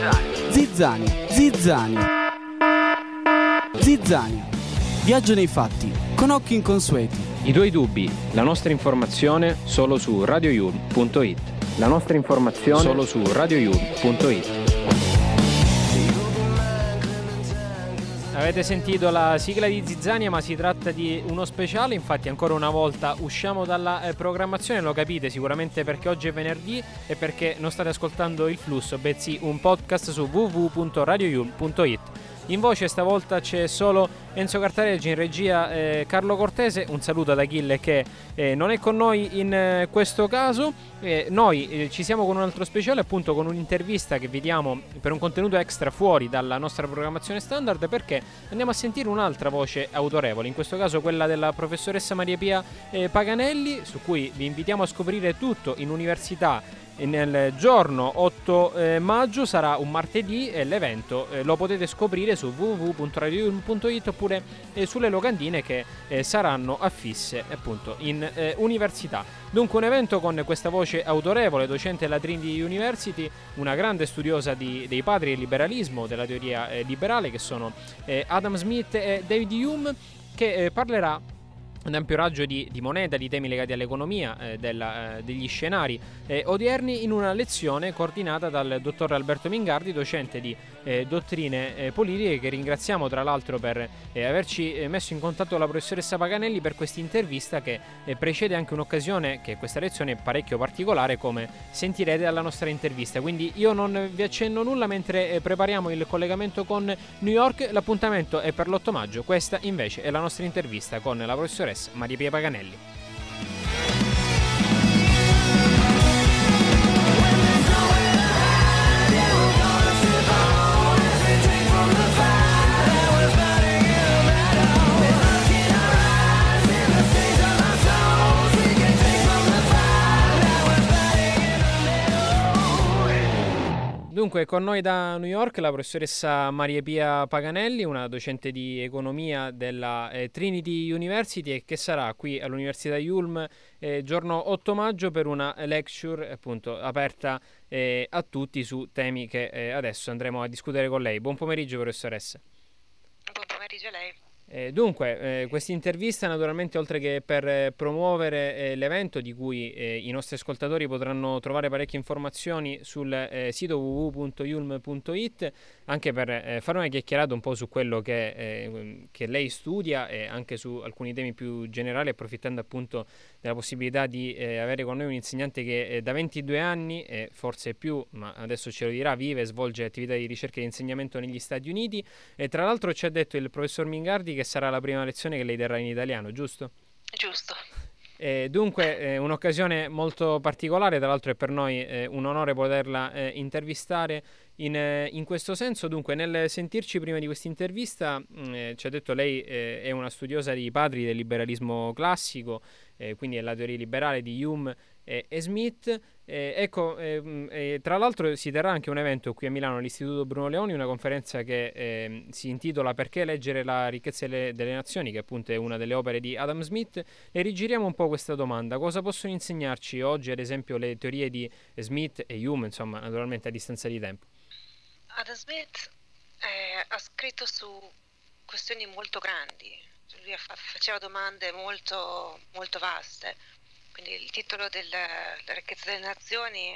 Zizzania. Viaggio nei fatti, con occhi inconsueti. I tuoi dubbi, la nostra informazione solo su radioyulm.it. La nostra informazione solo su radioyulm.it. Avete sentito la sigla di Zizzania, ma si tratta di uno speciale, infatti ancora una volta usciamo dalla programmazione, lo capite sicuramente perché oggi è venerdì e perché non state ascoltando Il Flusso, bensì un podcast su www.radioyulm.it. In voce stavolta c'è solo Enzo Cartareggi, in regia Carlo Cortese. Un saluto ad Achille che non è con noi in questo caso. Noi ci siamo con un altro speciale, appunto con un'intervista che vi diamo per un contenuto extra fuori dalla nostra programmazione standard, perché andiamo a sentire un'altra voce autorevole, in questo caso quella della professoressa Maria Pia Paganelli, su cui vi invitiamo a scoprire tutto in università. Nel giorno 8 maggio sarà un martedì e l'evento lo potete scoprire su www.radioyulm.it oppure sulle locandine che saranno affisse appunto in università. Dunque un evento con questa voce autorevole, docente alla Trinity University, una grande studiosa dei padri del liberalismo, della teoria liberale, che sono Adam Smith e David Hume, che parlerà un ampio raggio di moneta, di temi legati all'economia, degli scenari odierni, in una lezione coordinata dal dottor Alberto Mingardi, docente di dottrine politiche, che ringraziamo tra l'altro per averci messo in contatto con la professoressa Paganelli per questa intervista, che precede anche un'occasione, che questa lezione è parecchio particolare, come sentirete dalla nostra intervista. Quindi io non vi accenno nulla mentre prepariamo il collegamento con New York. L'appuntamento è per l'8 maggio, questa invece è la nostra intervista con la professoressa Maria Pia Paganelli. Dunque, con noi da New York la professoressa Maria Pia Paganelli, una docente di economia della Trinity University, e che sarà qui all'Università Yulm giorno 8 maggio per una lecture appunto aperta a tutti su temi che adesso andremo a discutere con lei. Buon pomeriggio, professoressa. Buon pomeriggio a lei. Dunque, questa intervista naturalmente, oltre che per promuovere l'evento, di cui i nostri ascoltatori potranno trovare parecchie informazioni sul sito www.yulm.it, anche per fare una chiacchierata un po' su quello che lei studia e anche su alcuni temi più generali, approfittando appunto della possibilità di avere con noi un insegnante che da 22 anni, forse più, ma adesso ce lo dirà, vive e svolge attività di ricerca e di insegnamento negli Stati Uniti. E tra l'altro ci ha detto il professor Mingardi che sarà la prima lezione che lei terrà in italiano, giusto? Giusto. Dunque un'occasione molto particolare, tra l'altro è per noi un onore poterla intervistare in questo senso. Dunque, nel sentirci prima di questa intervista, ci ha detto lei è una studiosa dei padri del liberalismo classico, quindi è la teoria liberale di Hume e Smith. Tra l'altro si terrà anche un evento qui a Milano all'Istituto Bruno Leoni, una conferenza che si intitola Perché leggere la ricchezza delle nazioni, che appunto è una delle opere di Adam Smith. E rigiriamo un po' questa domanda: cosa possono insegnarci oggi ad esempio le teorie di Smith e Hume, insomma naturalmente a distanza di tempo? Adam Smith ha scritto su questioni molto grandi, lui faceva domande molto, molto vaste. Quindi il titolo della ricchezza delle nazioni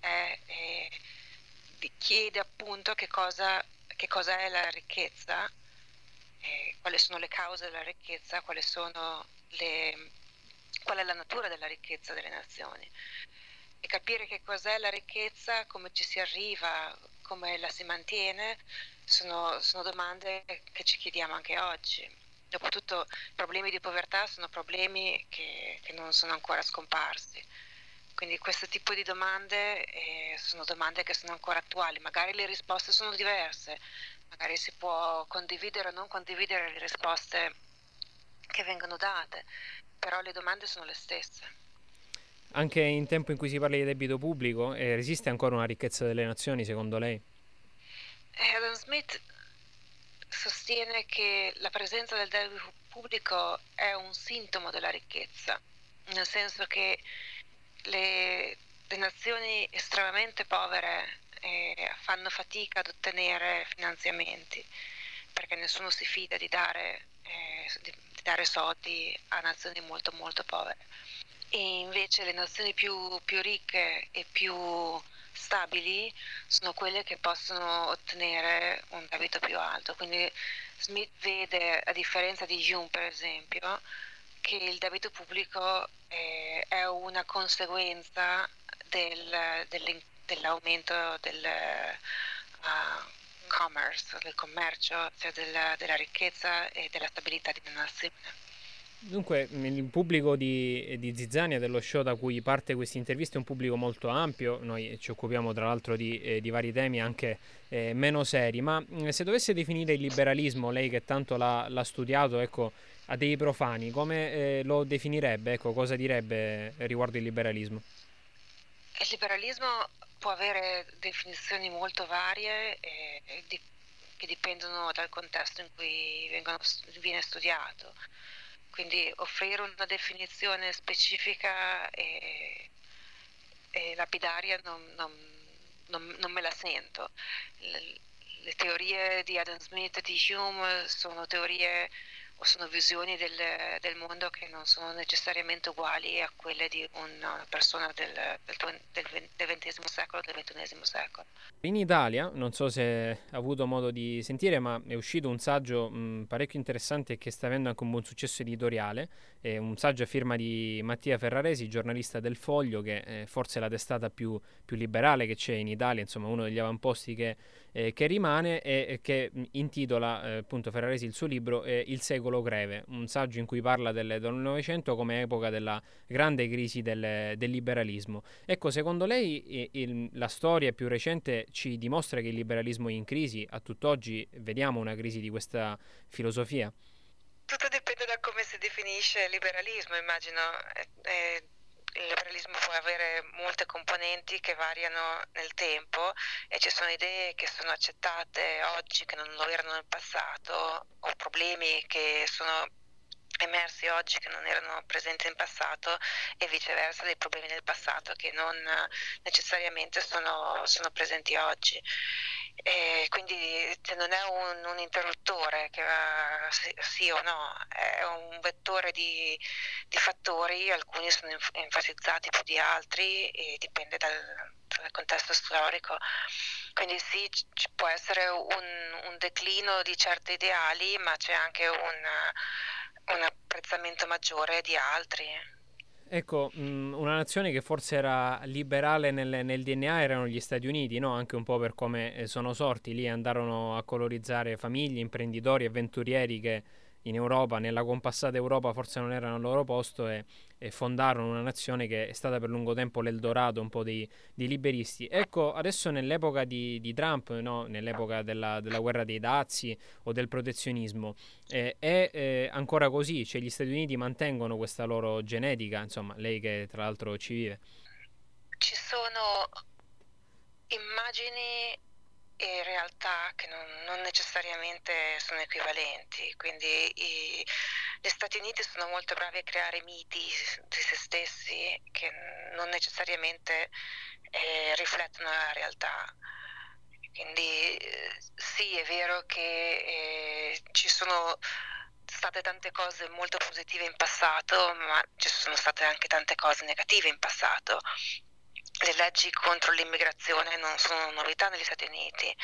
chiede appunto che cosa è la ricchezza, quali sono le cause della ricchezza, qual è la natura della ricchezza delle nazioni. E capire che cos'è la ricchezza, come ci si arriva, come la si mantiene, sono domande che ci chiediamo anche oggi. Dopotutto i problemi di povertà sono problemi che non sono ancora scomparsi. Quindi questo tipo di domande sono domande che sono ancora attuali. Magari le risposte sono diverse, magari si può condividere o non condividere le risposte che vengono date, però le domande sono le stesse. Anche in tempo in cui si parla di debito pubblico, resiste ancora una ricchezza delle nazioni, secondo lei? Adam Smith sostiene che la presenza del debito pubblico è un sintomo della ricchezza, nel senso che le nazioni estremamente povere fanno fatica ad ottenere finanziamenti, perché nessuno si fida di dare soldi a nazioni molto molto povere. E invece le nazioni più ricche e più stabili sono quelle che possono ottenere un debito più alto. Quindi Smith vede, a differenza di Hume per esempio, che il debito pubblico è una conseguenza dell'aumento del commerce, del commercio, cioè della ricchezza e della stabilità di una nazione. Dunque, il pubblico di Zizzania, dello show da cui parte questa intervista, è un pubblico molto ampio. Noi ci occupiamo tra l'altro di vari temi anche meno seri, ma se dovesse definire il liberalismo, lei che tanto l'ha studiato, ecco, a dei profani, come lo definirebbe? Ecco, cosa direbbe riguardo il liberalismo? Il liberalismo può avere definizioni molto varie che dipendono dal contesto in cui viene studiato. Quindi offrire una definizione specifica e lapidaria non me la sento. Le teorie di Adam Smith e di Hume sono teorie o sono visioni del mondo che non sono necessariamente uguali a quelle di una persona del XX secolo, del XXI secolo. In Italia, non so se ha avuto modo di sentire, ma è uscito un saggio parecchio interessante che sta avendo anche un buon successo editoriale, un saggio a firma di Mattia Ferraresi, giornalista del Foglio, che forse è la testata più liberale che c'è in Italia, insomma uno degli avamposti che rimane, e che intitola appunto Ferraresi il suo libro Il secolo greve, un saggio in cui parla del Novecento come epoca della grande crisi del liberalismo. Ecco, secondo lei la storia più recente ci dimostra che il liberalismo è in crisi? A tutt'oggi vediamo una crisi di questa filosofia? Tutto dipende da come si definisce liberalismo, immagino. Il liberalismo può avere molte componenti che variano nel tempo e ci sono idee che sono accettate oggi che non lo erano nel passato, o problemi che sono emersi oggi che non erano presenti in passato, e viceversa dei problemi del passato che non necessariamente sono presenti oggi. E quindi non è un interruttore che va sì o no, è un vettore di fattori, alcuni sono enfatizzati più di altri e dipende dal contesto storico. Quindi sì, ci può essere un declino di certi ideali, ma c'è anche un apprezzamento maggiore di altri. Ecco, una nazione che forse era liberale nel DNA erano gli Stati Uniti, no? Anche un po' per come sono sorti. Lì andarono a colorizzare famiglie, imprenditori, avventurieri che in Europa, nella compassata Europa, forse non erano al loro posto, e fondarono una nazione che è stata per lungo tempo l'Eldorado un po' dei liberisti. Ecco, adesso nell'epoca di Trump, no? Nell'epoca della guerra dei dazi o del protezionismo, è ancora così? Cioè gli Stati Uniti mantengono questa loro genetica? Insomma, lei che tra l'altro ci vive. Ci sono immagini e realtà che non necessariamente sono equivalenti, quindi gli Stati Uniti sono molto bravi a creare miti di se stessi che non necessariamente riflettono la realtà. Quindi sì, è vero che ci sono state tante cose molto positive in passato, ma ci sono state anche tante cose negative in passato. Le leggi contro l'immigrazione non sono novità negli Stati Uniti,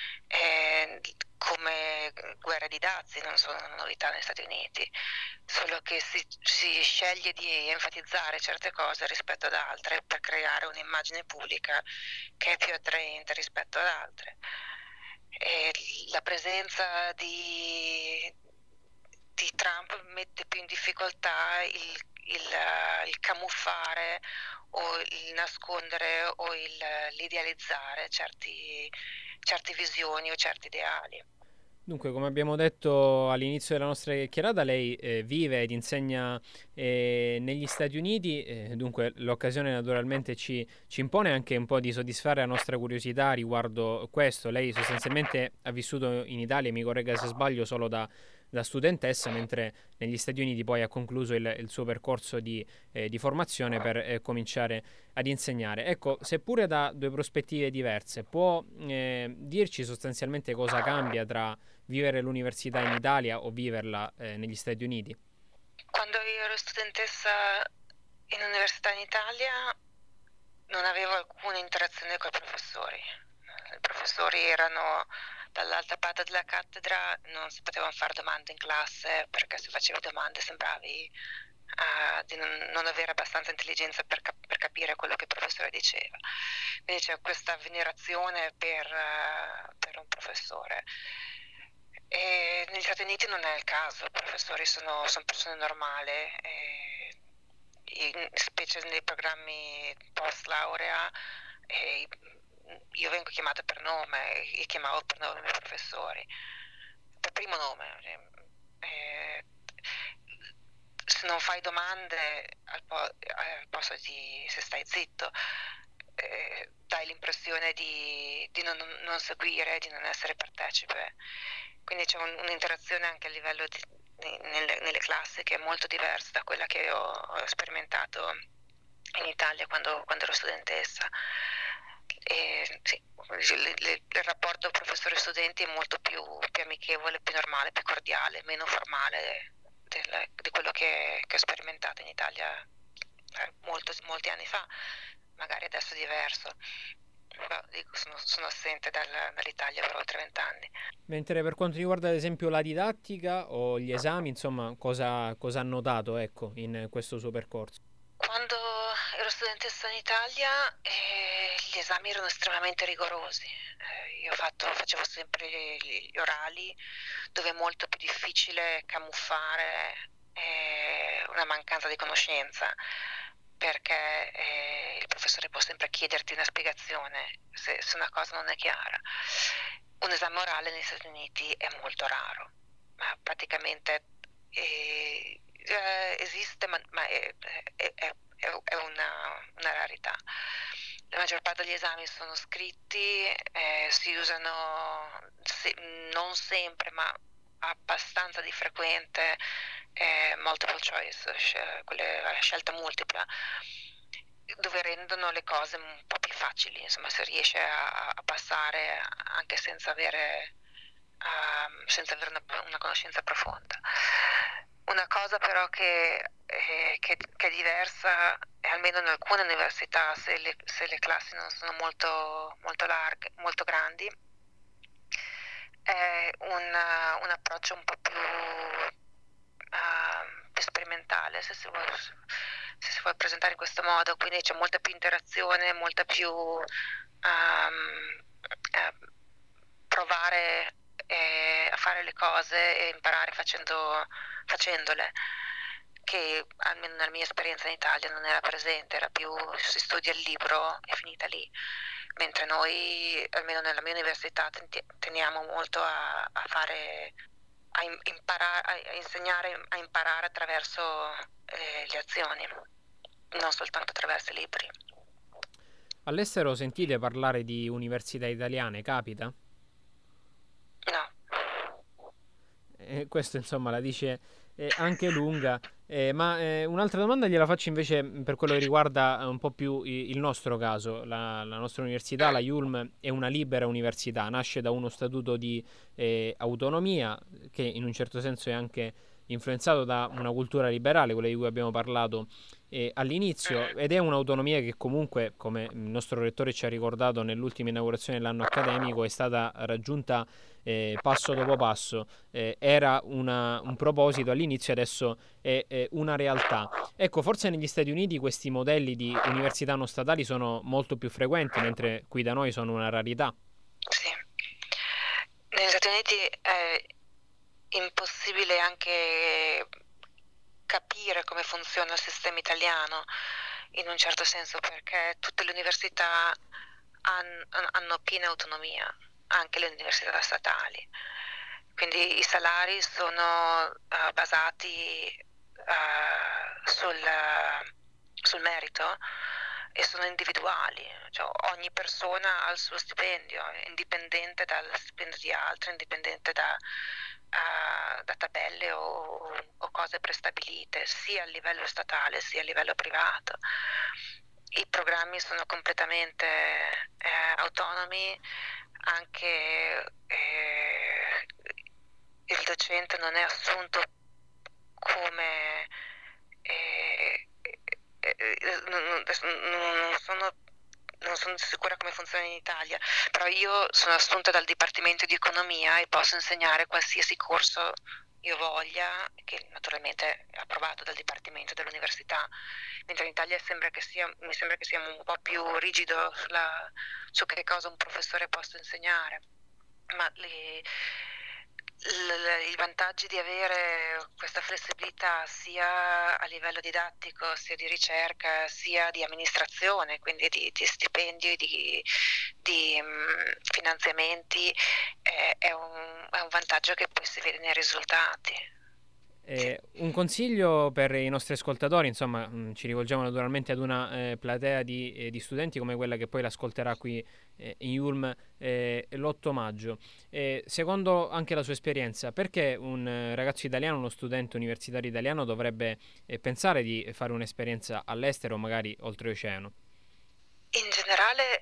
come guerre di dazi non sono una novità negli Stati Uniti, solo che si sceglie di enfatizzare certe cose rispetto ad altre per creare un'immagine pubblica che è più attraente rispetto ad altre. E la presenza di Trump mette più in difficoltà il camuffare o il nascondere o l'idealizzare certe visioni o certi ideali. Dunque, come abbiamo detto all'inizio della nostra chiacchierata, lei vive ed insegna negli Stati Uniti, dunque l'occasione naturalmente ci impone anche un po' di soddisfare la nostra curiosità riguardo questo. Lei sostanzialmente ha vissuto in Italia, mi corregga se sbaglio, solo da da studentessa, mentre negli Stati Uniti poi ha concluso il suo percorso di formazione per cominciare ad insegnare. Ecco, seppure da due prospettive diverse, può dirci sostanzialmente cosa cambia tra vivere l'università in Italia o viverla negli Stati Uniti? Quando io ero studentessa in università in Italia non avevo alcuna interazione con i professori. I professori erano dall'altra parte della cattedra, non si potevano fare domande in classe perché se facevi domande sembravi di non avere abbastanza intelligenza per capire quello che il professore diceva. Quindi c'è questa venerazione per un professore. E negli Stati Uniti non è il caso, i professori sono persone normali, specie nei programmi post laurea. Io vengo chiamata per nome e chiamavo per nome i miei professori, per primo nome. Se non fai domande al posto di se stai zitto, dai l'impressione di non seguire, di non essere partecipe. Quindi c'è un'interazione anche a livello nelle classi che è molto diversa da quella che ho sperimentato in Italia quando ero studentessa. E sì, il rapporto professore-studenti è molto più amichevole, più normale, più cordiale, meno formale di quello che ho sperimentato in Italia molti anni fa. Magari adesso è diverso. Sono assente dall'Italia per oltre 20 anni. Mentre per quanto riguarda ad esempio la didattica o gli esami, insomma, cosa ha notato, ecco, in questo suo percorso? Quando ero studentessa in Italia gli esami erano estremamente rigorosi. Io facevo sempre gli orali, dove è molto più difficile camuffare una mancanza di conoscenza, perché il professore può sempre chiederti una spiegazione se una cosa non è chiara. Un esame orale negli Stati Uniti è molto raro, ma praticamente esiste, ma è una rarità. La maggior parte degli esami sono scritti, si usano non sempre, ma abbastanza di frequente multiple choice, quelle a scelta multipla, dove rendono le cose un po' più facili, insomma, si riesce a passare anche senza avere una conoscenza profonda. Una cosa però che è diversa, almeno in alcune università, se le classi non sono molto, molto larghe, molto grandi, è un approccio un po' più sperimentale, se si vuole presentare in questo modo. Quindi c'è molta più interazione, molta più provare a fare le cose e imparare facendole, che almeno nella mia esperienza in Italia non era presente, era più si studia il libro e finita lì, mentre noi, almeno nella mia università, teniamo molto a insegnare a imparare attraverso le azioni, non soltanto attraverso i libri. All'estero sentite parlare di università italiane, capita? No. Questo insomma la dice anche lunga, ma un'altra domanda gliela faccio invece per quello che riguarda un po' più il nostro caso. La nostra università, la IULM, è una libera università, nasce da uno statuto di autonomia che in un certo senso è anche influenzato da una cultura liberale, quella di cui abbiamo parlato all'inizio, ed è un'autonomia che comunque, come il nostro rettore ci ha ricordato nell'ultima inaugurazione dell'anno accademico, è stata raggiunta passo dopo passo. Era un proposito all'inizio, adesso è una realtà. Ecco, forse negli Stati Uniti questi modelli di università non statali sono molto più frequenti, mentre qui da noi sono una rarità. Sì. Negli Stati Uniti è impossibile anche capire come funziona il sistema italiano, in un certo senso, perché tutte le università hanno piena autonomia, anche le università statali. Quindi i salari sono basati sul merito, e sono individuali, cioè ogni persona ha il suo stipendio, indipendente dal stipendio di altri, indipendente da tabelle o cose prestabilite, sia a livello statale sia a livello privato. I programmi sono completamente autonomi, anche il docente non è assunto come non sono sicura come funziona in Italia, però io sono assunta dal Dipartimento di Economia e posso insegnare qualsiasi corso io voglia, che naturalmente è approvato dal Dipartimento dell'Università, mentre in Italia mi sembra che sia un po' più rigido su che cosa un professore possa insegnare, ma i vantaggi di avere questa flessibilità sia a livello didattico, sia di ricerca, sia di amministrazione, quindi di stipendi, di finanziamenti, è un vantaggio che poi si vede nei risultati. Un consiglio per i nostri ascoltatori, insomma, ci rivolgiamo naturalmente ad una platea di studenti come quella che poi l'ascolterà qui in Yulm l'8 maggio. Secondo anche la sua esperienza, perché un ragazzo italiano, uno studente universitario italiano dovrebbe pensare di fare un'esperienza all'estero, magari oltreoceano? In generale,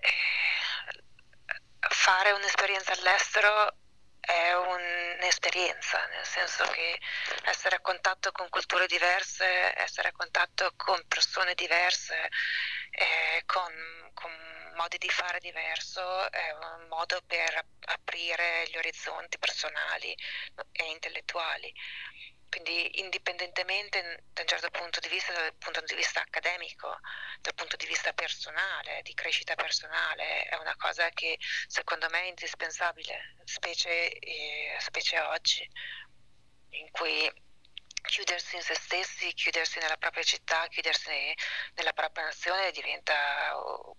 fare un'esperienza all'estero è un'esperienza, nel senso che essere a contatto con culture diverse, essere a contatto con persone diverse, con modi di fare diverso, è un modo per aprire gli orizzonti personali e intellettuali. Quindi indipendentemente da un certo punto di vista, dal punto di vista accademico, dal punto di vista personale, di crescita personale, è una cosa che secondo me è indispensabile, specie oggi, in cui chiudersi in se stessi, chiudersi nella propria città, chiudersi nella propria nazione diventa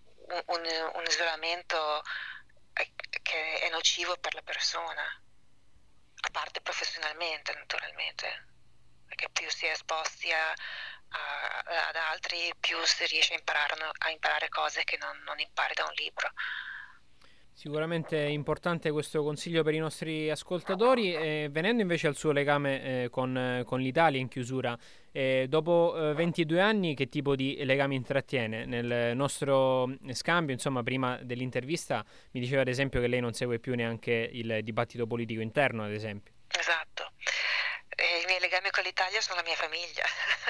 un isolamento che è nocivo per la persona. A parte professionalmente, naturalmente, perché più si è esposti ad altri, più si riesce a imparare cose che non impari da un libro. Sicuramente è importante questo consiglio per i nostri ascoltatori. Venendo invece al suo legame con l'Italia in chiusura, dopo 22 anni che tipo di legame intrattiene? Nel nostro scambio, insomma, prima dell'intervista mi diceva ad esempio che lei non segue più neanche il dibattito politico interno, ad esempio. Esatto. I miei legami con l'Italia sono la mia famiglia.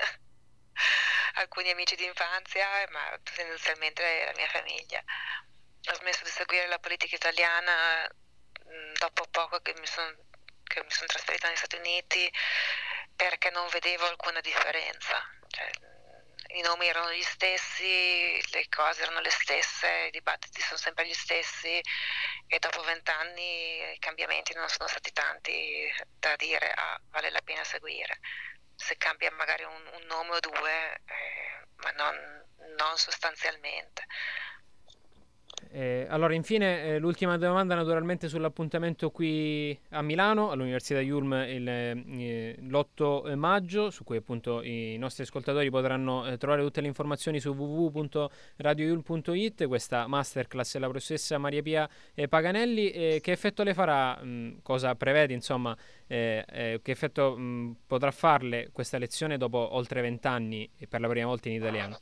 Alcuni amici di infanzia, ma tendenzialmente la mia famiglia. Ho smesso di seguire la politica italiana dopo poco che mi sono trasferita negli Stati Uniti, perché non vedevo alcuna differenza. Cioè, i nomi erano gli stessi, le cose erano le stesse, i dibattiti sono sempre gli stessi, e dopo 20 anni i cambiamenti non sono stati tanti da dire vale la pena seguire. Se cambia magari un nome o due, ma non sostanzialmente. Allora, infine, l'ultima domanda naturalmente sull'appuntamento qui a Milano, all'Università Yulm l'8 maggio, su cui appunto i nostri ascoltatori potranno trovare tutte le informazioni su www.radioyulm.it. Questa masterclass è la professoressa Maria Pia Paganelli. Che effetto le farà? Cosa prevede, insomma, che effetto potrà farle questa lezione dopo oltre 20 anni e per la prima volta in italiano?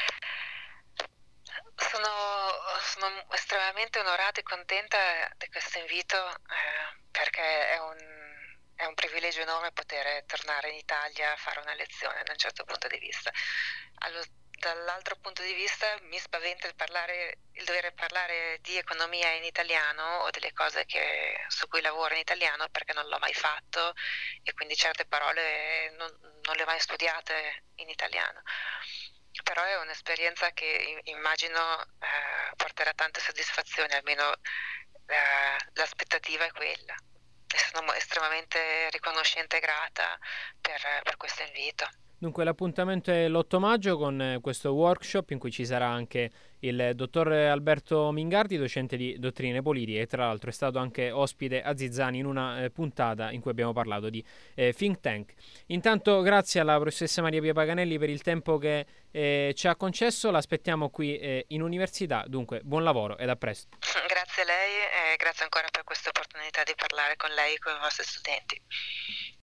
Sono estremamente onorata e contenta di questo invito, perché è un privilegio enorme poter tornare in Italia a fare una lezione da un certo punto di vista. Dall'altro punto di vista mi spaventa il dover parlare di economia in italiano o delle cose su cui lavoro in italiano, perché non l'ho mai fatto e quindi certe parole non le ho mai studiate in italiano. Però è un'esperienza che immagino porterà tante soddisfazioni, almeno l'aspettativa è quella. E sono estremamente riconoscente e grata per questo invito. Dunque l'appuntamento è l'8 maggio con questo workshop in cui ci sarà anche il dottor Alberto Mingardi, docente di dottrine politiche, e tra l'altro è stato anche ospite a Zizzani in una puntata in cui abbiamo parlato di think tank. Intanto grazie alla professoressa Maria Pia Paganelli per il tempo che ci ha concesso, l'aspettiamo qui in università, dunque buon lavoro ed a presto. Grazie a lei e grazie ancora per questa opportunità di parlare con lei e con i vostri studenti.